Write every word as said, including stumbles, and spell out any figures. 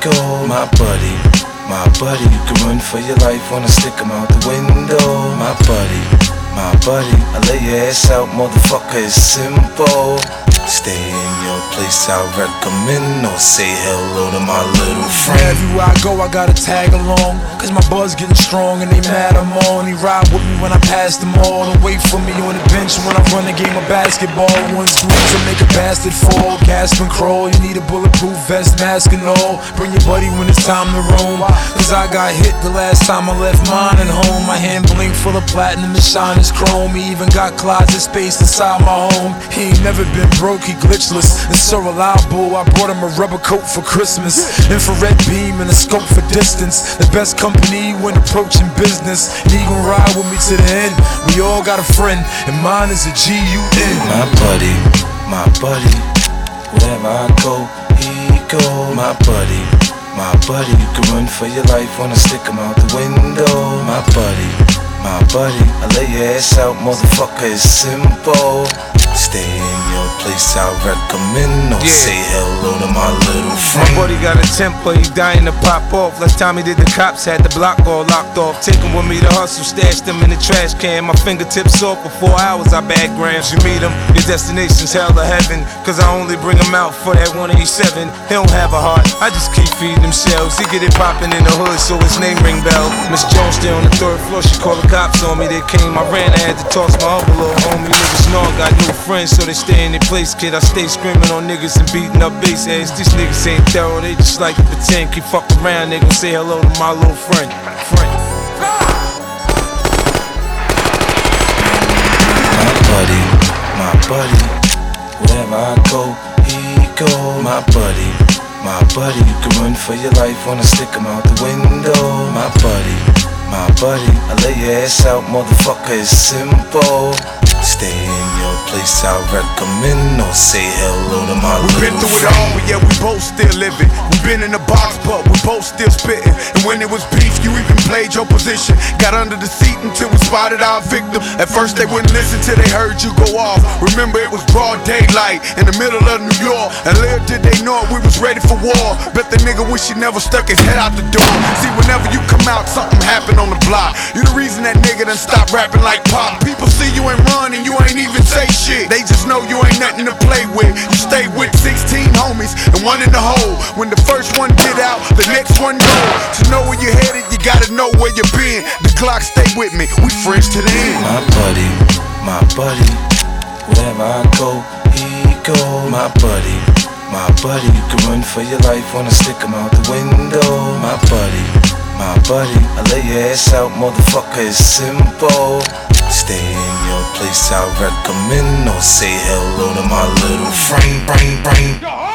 go. My buddy, my buddy, you can run for your life, wanna stick him out the window. My buddy, my buddy, I lay your ass out, motherfucker, it's simple. Stay in your place, I recommend, or say hello to my little friend. Everywhere I go, I gotta tag along, cause my buzz getting strong and they mad I'm on. They ride with me when I pass them all, and wait for me on the bench when I run a game of basketball. One's grooves to make a bastard fall, gasp and crawl. You need a bulletproof vest, mask and all. Bring your buddy when it's time to roam, cause I got hit the last time I left mine at home. My hand blink full of platinum and shine is chrome. He even got closet space inside my home. He ain't never been broke, he glitchless and so reliable. I brought him a rubber coat for Christmas, infrared beam and a scope for distance. The best company when approaching business, and he gon' ride with me to the end. We all got a friend, and mine is a G U N. My buddy, my buddy, wherever I go, he go. My buddy, my buddy, you can run for your life, wanna stick him out the window. My buddy, my buddy, I lay your ass out, motherfucker, it's simple. Stay in your place, I recommend, or yeah. Say hello to my little friend. My buddy got a temper, he dying to pop off. Last time he did the cops, had the block all locked off. Take him with me to hustle, stashed him in the trash can. My fingertips off for four hours, I bag grams. You meet him, your destination's hell or heaven, cause I only bring him out for that one eighty-seven. He don't have a heart, I just keep feeding him shells. He get it poppin' in the hood, so his name ring bell. Miss Jones stay on the third floor, she called the cops on me. They came, I ran, I had to toss my other little homie. Niggas know I got new friends, so they stay in their place, kid. I stay screaming on niggas and beating up bass heads. These niggas ain't thorough, they just like to pretend. Keep fuck around, they gon' say hello to my little friend. Friend. My buddy, my buddy, wherever I go, he go. My buddy, my buddy, you can run for your life, wanna stick him out the window. My buddy, my buddy, I lay your ass out, motherfucker, it's simple. Stay in your place, I recommend, or say hello to my we little friend. We been through it all, but yeah, we both still living. We been in the box, but we both still spitting. And when it was beef, you even played your position. Got under the seat until we spotted our victim. At first they wouldn't listen till they heard you go off. Remember it was broad daylight in the middle of New York, and little did they know it, we was ready for war. Bet the nigga wish he never stuck his head out the door. See, whenever you come out, something happen on the block. You the reason that nigga done stopped rapping like Pop. People see you ain't run and you ain't even say shit. They just know you ain't nothing to play with. You stay with sixteen homies and one in the hole. When the first one get out, the next one go. To know where you're headed, you gotta know where you've been. The clock stay with me, we friends to the end. My buddy, my buddy, wherever I go, he go. My buddy, my buddy, you can run for your life, wanna stick him out the window. My buddy, my buddy, I lay your ass out, motherfucker, it's simple. Stay in your place, I recommend, or say hello to my little friend, friend, friend.